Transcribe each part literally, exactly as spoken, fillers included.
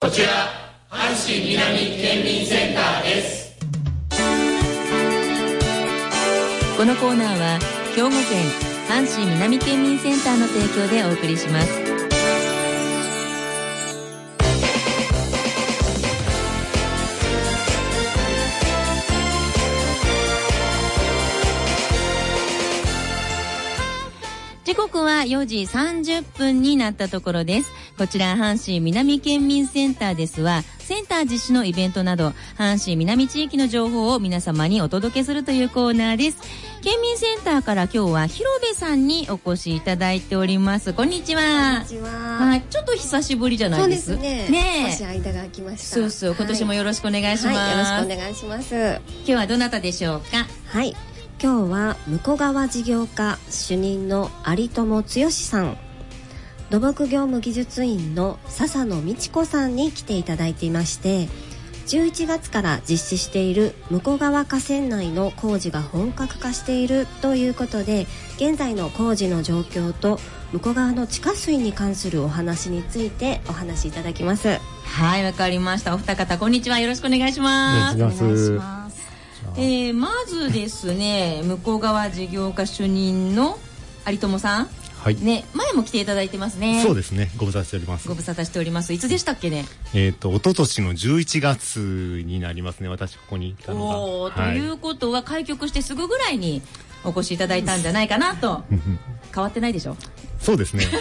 こちら阪神南県民センターです。 このコーナーは兵庫県阪神南県民センターの提供でお送りします。時刻はよじさんじゅっぷんになったところです。こちら阪神南県民センターですは、センター実施のイベントなど阪神南地域の情報を皆様にお届けするというコーナーです。県民センターから今日は広部さんにお越しいただいております。こんにちは。 こんにちは。 はい、ちょっと久しぶりじゃないです。 そうですね。ね、少し間が空きました。 そうそう、今年もよろしくお願いします。 はいはい、よろしくお願いします。 今日はどなたでしょうか。 はい、今日は向川事業課主任の有友剛さん、土木業務技術員の笹野美智子さんに来ていただいていまして、じゅういちがつから実施している向川河川内の工事が本格化しているということで、現在の工事の状況と向川の地下水に関するお話についてお話しいただきます。 はい、わかりました。お二方こんにちは、よろしくお願いします。 お願いします。 えー、まずですね、向川事業課主任の有友さん、はいね、前も来ていただいてますね。 そうですね、ご無沙汰しております。 ご無沙汰しております。いつでしたっけね。 えっ、ー、と一昨年のじゅういちがつになりますね、私ここにいたのが。 おー、はい、ということは開局してすぐぐらいにお越しいただいたんじゃないかなと変わってないでしょ。 そうですね、はい、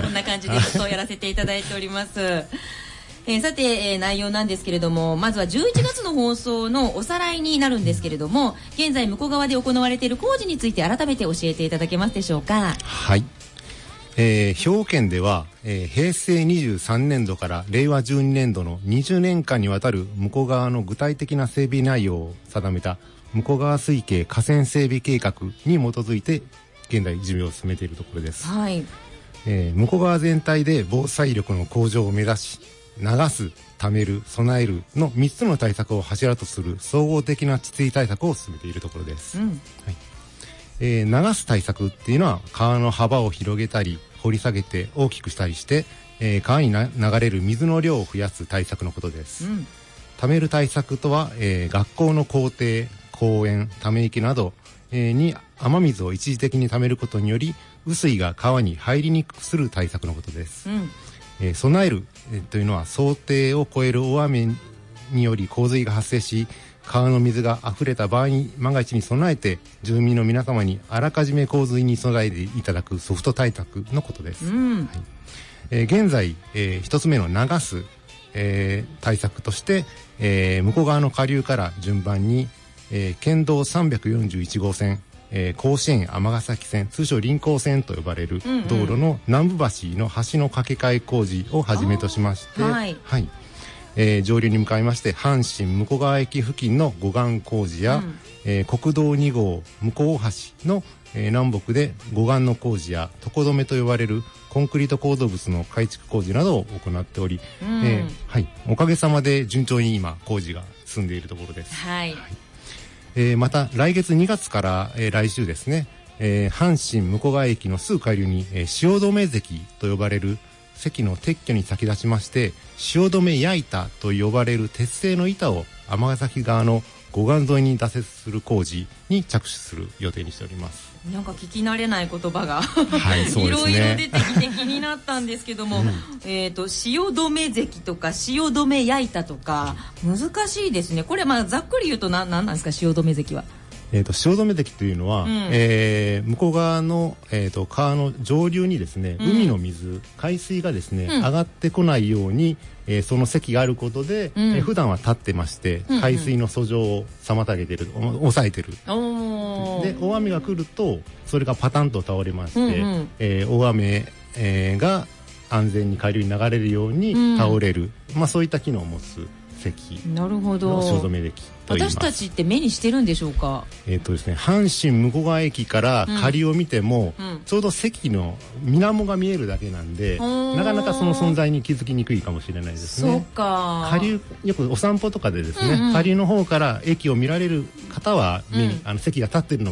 こんな感じでずっとやらせていただいておりますえー、さて、えー、内容なんですけれども、まずはじゅういちがつの放送のおさらいになるんですけれども、現在向こう側で行われている工事について改めて教えていただけますでしょうか。 はい、えー、兵庫県では、えー、平成にじゅうさんねんどから令和じゅうにねんどのにじゅうねんかんにわたる向こう側の具体的な整備内容を定めた向こう側水系河川整備計画に基づいて現在事業を進めているところです。 はい、 えー、向こう側全体で防災力の向上を目指し、流す、貯める、備えるのみっつの対策を柱とする総合的な治水対策を進めているところです。うん、はい、えー、流す対策っていうのは川の幅を広げたり掘り下げて大きくしたりして、えー、川にな流れる水の量を増やす対策のことです。うん、貯める対策とは、えー、学校の校庭、公園、ため池など、えー、に雨水を一時的に貯めることにより雨水が川に入りにくくする対策のことです。うん、えー、備える、えー、というのは想定を超える大雨により洪水が発生し、川の水が溢れた場合に万が一に備えて住民の皆様にあらかじめ洪水に備えていただくソフト対策のことです。うん、はい、えー、現在、えー、一つ目の流す、えー、対策として、えー、向こう側の下流から順番に、えー、県道さんびゃくよんじゅういちごうせん、えー、甲子園尼崎線、通称臨港線と呼ばれる道路の南部橋の橋の架け替え工事をはじめとしまして、はいはい、えー、上流に向かいまして阪神向川駅付近の護岸工事や、うん、えー、国道にごう向こう橋の、えー、南北で護岸の工事や床止めと呼ばれるコンクリート構造物の改築工事などを行っており、うん、えーはい、おかげさまで順調に今工事が進んでいるところです。はい、はい、えー、また来月にがつから、えー、来週ですね、えー、阪神向川駅のすぐ下流に、えー、汐留堰と呼ばれる堰の撤去に先立ちまして、汐留矢板と呼ばれる鉄製の板を尼崎側の護岸沿いに脱雪する工事に着手する予定にしております。 なんか聞き慣れない言葉が、 はい、そうですね、 いろいろ出てきて気になったんですけども、うん、えーと汐留堰とか汐留矢板とか難しいですね。これまあざっくり言うと何なんですか、汐留堰は。 えー、と汐留堰というのは、うん、えー、向こう側の、えー、と川の上流にですね、うん、海の水、海水がですね、うん、上がってこないように、えー、その堰があることで、うん、えー、普段は立ってまして、うん、海水の遡上を妨げてる、うん、抑えてる。で大雨が来るとそれがパタンと倒れまして、うんうん、えー、大雨、えー、が安全に下流に流れるように倒れる、うん、まあ、そういった機能を持つ堰の汐留堰と言います。 私たちって目にしてるんでしょうか。 えーとですね、阪神向川駅から下流を見ても、うんうん、ちょうど堰の水面が見えるだけなんで、なかなかその存在に気づきにくいかもしれないですね。 そうか。 下流、よくお散歩とかでですね、うんうん、下流の方から駅を見られる方は、うん、あの堰が立っているのが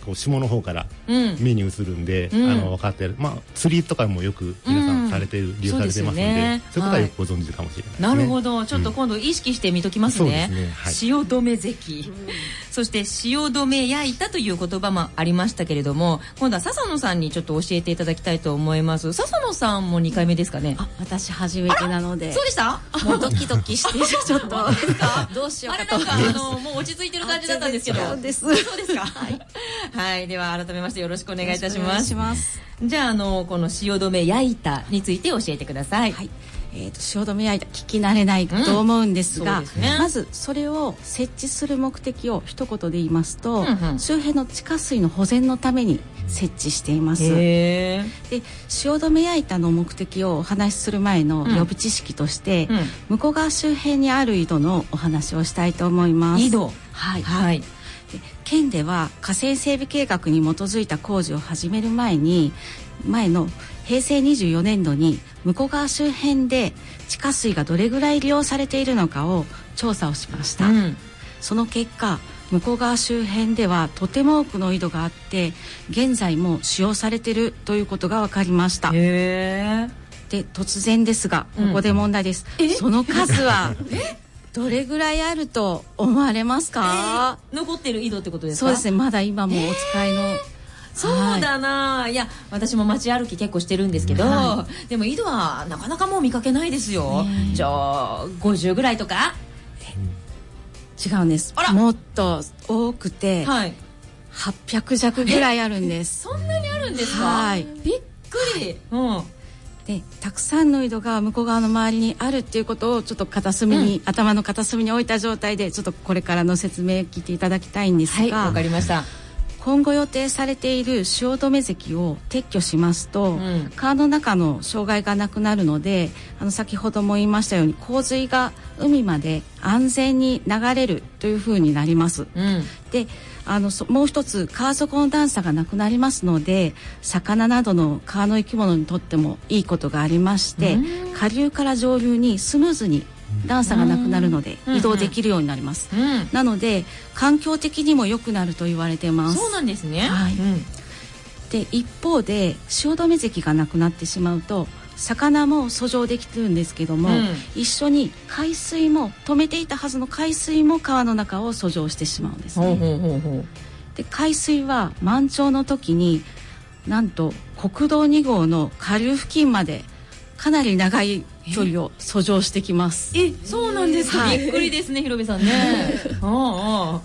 こう下の方から目に映るんで、うん、あの分かってる、まあ、釣りとかもよく皆さんされてる、うん、利用されてますので、そうですよね、そういうことはよくご存知かもしれないですね、はい、なるほど、ちょっと今度意識して見ときますね、うん、そうですね、はい、汐留関、うん、そして汐留焼いたという言葉もありましたけれども、今度は笹野さんにちょっと教えていただきたいと思います。笹野さんもにかいめですかね。 あ、私初めてなので。 そうでした？ もうドキドキしてちょっとどうしようかと。 あれなんかあのもう落ち着いてる感じだったんですけど。 そうです。 そうですか。はい。はい、では改めましてよろしくお願いいたします。お願いします。じゃああのこの汐留焼いたについて教えてください。はい。 えー、と汐留焼いた聞き慣れないと思うんですが、うんすね、まずそれを設置する目的を一言で言いますと、うんうん、周辺の地下水の保全のために設置しています。で汐留焼いたの目的をお話しする前の予備知識として、うんうん、向こう側周辺にある井戸のお話をしたいと思います。 井戸、 はい、はい、で県では河川整備計画に基づいた工事を始める前に前のへいせいにじゅうよねんどに向こう側周辺で地下水がどれぐらい利用されているのかを調査をしました、うん、その結果向こう側周辺ではとても多くの井戸があって現在も使用されているということが分かりました。 へー。で突然ですがここで問題です、うん、その数はどれぐらいあると思われますか？ えー、残ってる井戸ってことですか？ そうですね、まだ今もお使いの、えーそうだな、はい、いや私も街歩き結構してるんですけど、はい、でも井戸はなかなかもう見かけないですよ。じゃあごじゅうぐらいとか？ 違うんです。もっと多くて、はい、はっぴゃくじゃくぐらいあるんです。 そんなにあるんですか？ はい、 びっくり、うん、 でたくさんの井戸が向こう側の周りにあるっていうことをちょっと片隅に、うん、頭の片隅に置いた状態でちょっとこれからの説明聞いていただきたいんですが、はい、 わかりました。 今後予定されている汐留関を撤去しますと、うん、川の中の障害がなくなるので、あの先ほども言いましたように洪水が海まで安全に流れるというふうになります、うん、であのもう一つ川底の段差がなくなりますので魚などの川の生き物にとってもいいことがありまして、うん、下流から上流にスムーズに段差がなくなるので移動できるようになります、うんうん、なので環境的にも良くなると言われています。 そうなんですね、 はい、うん、で一方で汐留関がなくなってしまうと魚も遡上できてるんですけども、うん、一緒に海水も止めていたはずの海水も川の中を遡上してしまうんですね。ほうほうほうほう。で海水は満潮の時になんと国道に号の下流付近までかなり長い距離を遡上してきます。 え、そうなんですか、はい、びっくりですね、広部さんね。ああ、はい、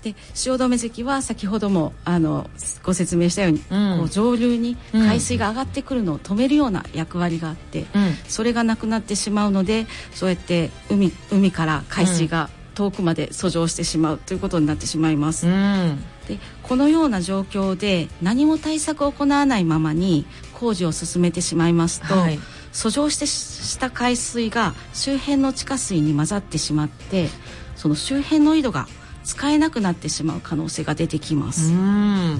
で汐留関は先ほどもあのご説明したように、うん、こう上流に海水が上がってくるのを止めるような役割があって、うん、それがなくなってしまうのでそうやって 海, 海から海水が遠くまで遡上してしまうということになってしまいます、うん、でこのような状況で何も対策を行わないままに工事を進めてしまいますと、はい、遡上してした海水が周辺の地下水に混ざってしまってその周辺の井戸が使えなくなってしまう可能性が出てきます。うん、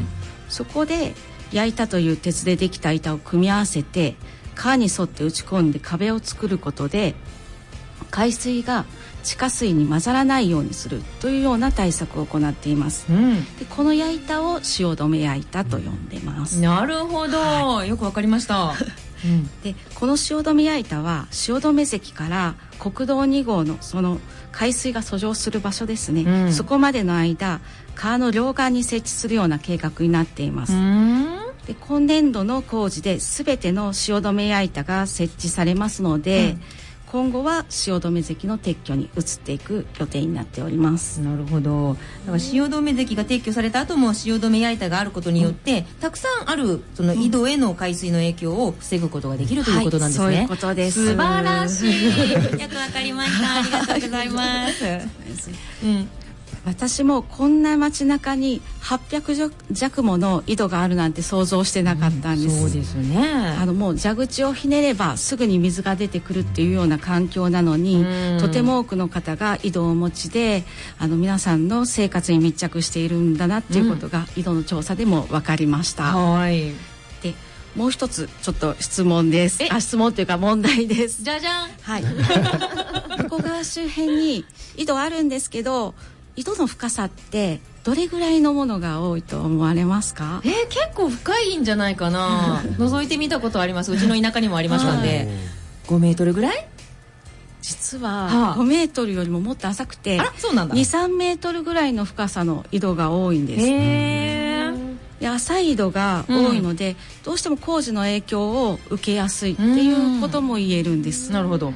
そこで焼いたという鉄でできた板を組み合わせて川に沿って打ち込んで壁を作ることで海水が地下水に混ざらないようにするというような対策を行っています、うん、でこの焼いたを汐留焼いたと呼んでます。 なるほど、はい、よくわかりましたうん、でこの汐留焼いたは汐留関から国道に号のその海水が遡上する場所ですね、うん、そこまでの間川の両岸に設置するような計画になっています。うんで今年度の工事で全ての汐留焼いたが設置されますので、うん今後は汐留関の撤去に移っていく予定になっております。 なるほど。だから汐留関が撤去された後も汐留焼いたがあることによって、うん、たくさんあるその井戸への海水の影響を防ぐことができるということなんですね。はい、 そういうことです。 素晴らしい。よくわかりました。ありがとうございます。 うん私もこんな街中にはっぴゃくじゃくもの井戸があるなんて想像してなかったんです、 うん、そうですね。 あのもう蛇口をひねればすぐに水が出てくるっていうような環境なのに、うん、とても多くの方が井戸をお持ちであの皆さんの生活に密着しているんだなっていうことが、うん、井戸の調査でも分かりました。はいでもう一つちょっと質問です。あ質問というか問題です。 じゃじゃん。 はい向こう側周辺に井戸あるんですけど井戸の深さってどれぐらいのものが多いと思われますか？ えー、結構深いんじゃないかな覗いてみたことあります。うちの田舎にもありましたんで、はい、ごメートルぐらい。 実はごメートルよりももっと浅くて、 あら、そうなんだ。 に、さんメートルぐらいの深さの井戸が多いんです。 へー。 で浅い井戸が多いので、うん、どうしても工事の影響を受けやすいっていうことも言えるんです。 なるほど、 はい、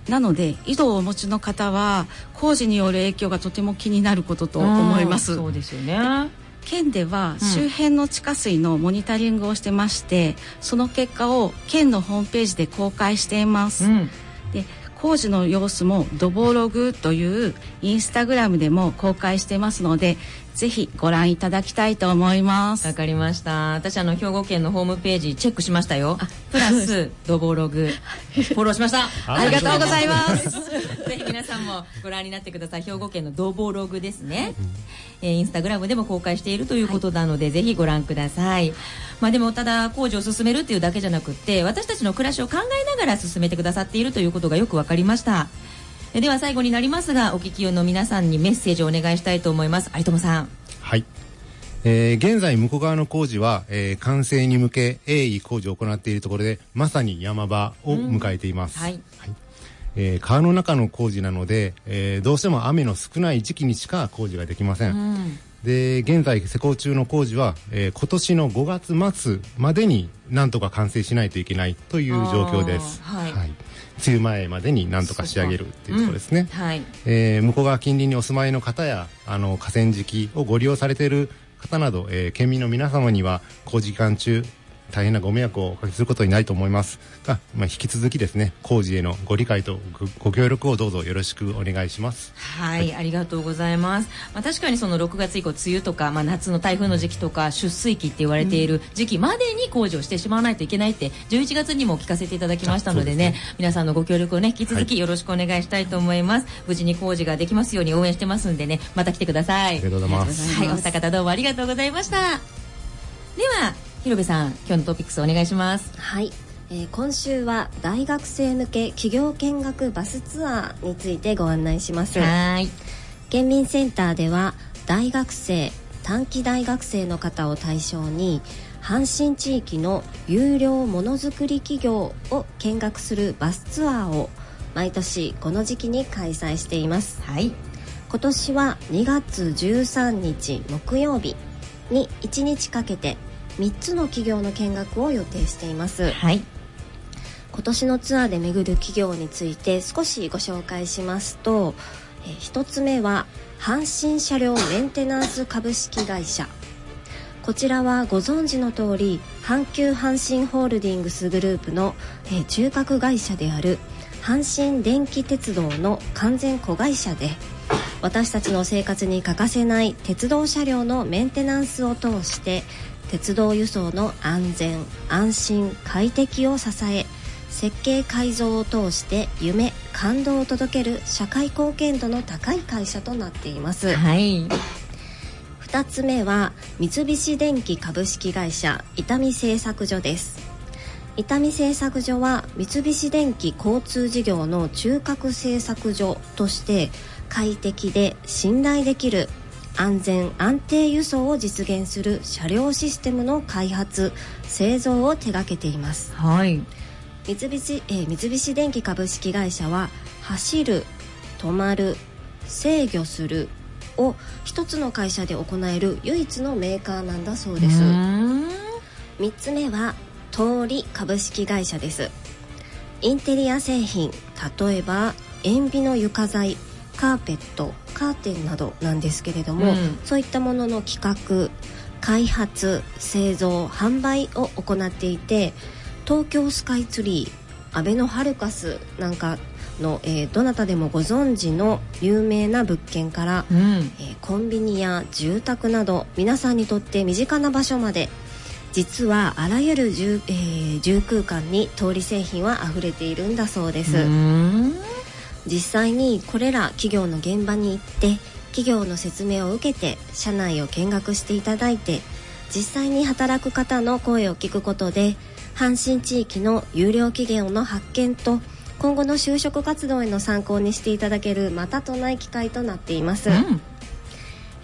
なので井戸をお持ちの方は工事による影響がとても気になることと思います。 そうですよね。 県では周辺の地下水のモニタリングをしてまして、うん、その結果を県のホームページで公開しています、うん、で工事の様子もドボログというインスタグラムでも公開してますので、ぜひご覧いただきたいと思います。 わかりました。私あの兵庫県のホームページチェックしましたよ。プラスドボログフォローしました。 ありがとうございますぜひ皆さんもご覧になってください。兵庫県のドボログですね、うん、えー、インスタグラムでも公開しているということなので、はい、ぜひご覧ください。まあ、でもただ工事を進めるっていうだけじゃなくって、私たちの暮らしを考えながら進めてくださっているということがよくわかりました。では最後になりますが、お聞きの皆さんにメッセージをお願いしたいと思います。有友さん。 はい、えー、現在向こう側の工事は、えー、完成に向け鋭意工事を行っているところで、まさに山場を迎えています、うん、はいはい、えー、川の中の工事なので、えー、どうしても雨の少ない時期にしか工事ができません、うん、で現在施工中の工事は、えー、今年のごがつ末までになんとか完成しないといけないという状況です、はいはい、梅雨前までになんとか仕上げるっていうところですね、うん、はい、えー、向こう側近隣にお住まいの方やあの河川敷をご利用されている方など、えー、県民の皆様には工事期間中大変なご迷惑をおかけすることになると思いますが、まあ、引き続きですね、工事へのご理解と ご, ご協力をどうぞよろしくお願いします。 はい、はい、ありがとうございます。まあ、確かにそのろくがつ以降、梅雨とか、まあ、夏の台風の時期とか出水期って言われている時期までに工事をしてしまわないといけないってじゅういちがつにも聞かせていただきましたので ね, でね皆さんのご協力をね引き続きよろしくお願いしたいと思います、はい、無事に工事ができますように応援してますんでね、また来てください。 ありがとうございます。 はい、お二方どうもありがとうございました。では広部さん、今日のトピックスお願いします。 はい、えー、今週は大学生向け企業見学バスツアーについてご案内します。はい、県民センターでは大学生、短期大学生の方を対象に阪神地域の優良ものづくり企業を見学するバスツアーを毎年この時期に開催しています。はい、今年はにがつじゅうさんにち木曜日にいちにちかけてみっつの企業の見学を予定しています。はい、今年のツアーで巡る企業について少しご紹介しますと、えひとつめは阪神車両メンテナンス株式会社。こちらはご存知の通り阪急阪神ホールディングスグループの、え中核会社である阪神電気鉄道の完全子会社で、私たちの生活に欠かせない鉄道車両のメンテナンスを通して鉄道輸送の安全、安心、快適を支え、設計改造を通して夢、感動を届ける社会貢献度の高い会社となっています。はい、ふたつめは三菱電機株式会社伊丹製作所です。伊丹製作所は三菱電機交通事業の中核製作所として快適で信頼できる安全安定輸送を実現する車両システムの開発製造を手掛けています。はい、三菱、えー、三菱電機株式会社は走る、止まる、制御するを一つの会社で行える唯一のメーカーなんだそうです。みっつめは通り株式会社です。インテリア製品、例えば塩ビの床材、カーペット、カーテンなどなんですけれども、うん、そういったものの企画、開発、製造、販売を行っていて、東京スカイツリー、アベノハルカスなんかの、えー、どなたでもご存知の有名な物件から、うん、えー、コンビニや住宅など皆さんにとって身近な場所まで、実はあらゆる 住,、えー、住空間に通り製品はあふれているんだそうです。うーん、実際にこれら企業の現場に行って企業の説明を受けて社内を見学していただいて、実際に働く方の声を聞くことで阪神地域の優良企業の発見と今後の就職活動への参考にしていただけるまたとない機会となっています。うん、え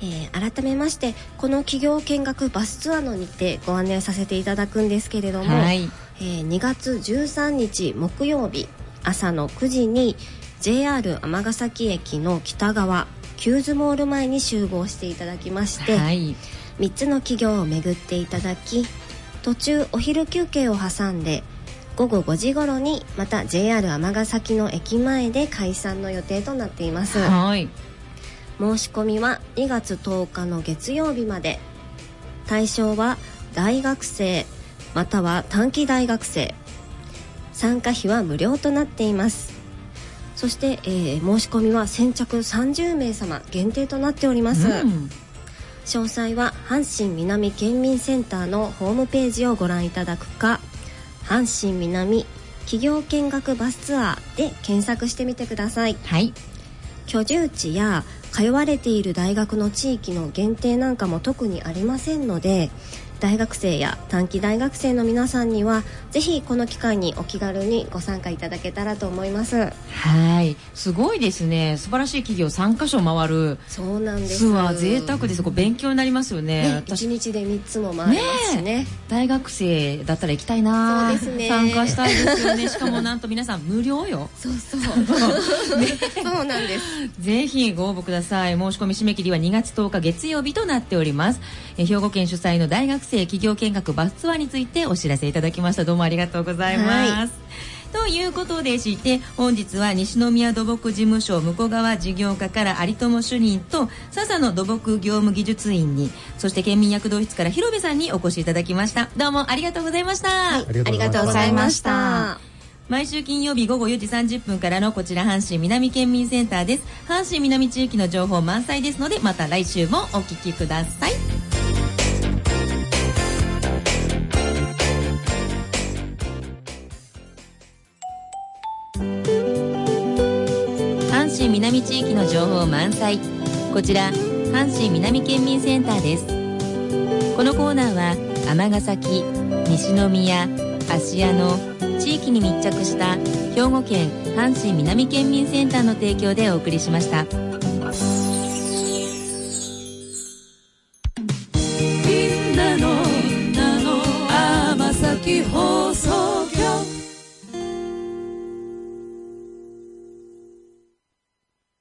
えー、改めましてこの企業見学バスツアーの日程ご案内させていただくんですけれども、はい、えー、にがつじゅうさんにち木曜日朝のくじに ジェイアール 尼崎駅の北側キューズモール前に集合していただきまして、はい、みっつの企業を巡っていただき、途中お昼休憩を挟んでごごごじ頃にまた ジェイアール 尼崎の駅前で解散の予定となっています。はい、申し込みはにがつとおかの月曜日まで。対象は大学生または短期大学生。参加費は無料となっています。そして、えー、申し込みは先着さんじゅうめいさま限定となっております。うん、詳細は阪神南県民センターのホームページをご覧いただくか、阪神南企業見学バスツアーで検索してみてください。はい、居住地や通われている大学の地域の限定なんかも特にありませんので、大学生や短期大学生の皆さんにはぜひこの機会にお気軽にご参加いただけたらと思います。 はい、すごいですね。素晴らしい企業さんかしょ回る。 そうなんです。 ツアー贅沢です。こう勉強になりますよね。 ね、いちにちでみっつも回りますし ね, ね大学生だったら行きたいな。そうですね、参加したいですよね。しかもなんと皆さん無料よ。 そうそう、ね、そうなんです。 ぜひご応募ください。申し込み締め切りはにがつとおか月曜日となっております。え兵庫県主催の大学生企業見学バスツアーについてお知らせいただきました。どうもありがとうございます。はい、ということでして本日は西宮土木事務所向川事業課から有友主任と笹野土木業務技術員に、そして県民躍動室から広部さんにお越しいただきました。どうもありがとうございました。はい、 ありがとうございました。 毎週金曜日ごごよじさんじゅっぷんからのこちら阪神南県民センターです。阪神南地域の情報満載ですので、また来週もお聞きください。阪神南地域の情報満載、こちら阪神南県民センターです。このコーナーは尼崎、西宮、芦屋の地域に密着した兵庫県阪神南県民センターの提供でお送りしました。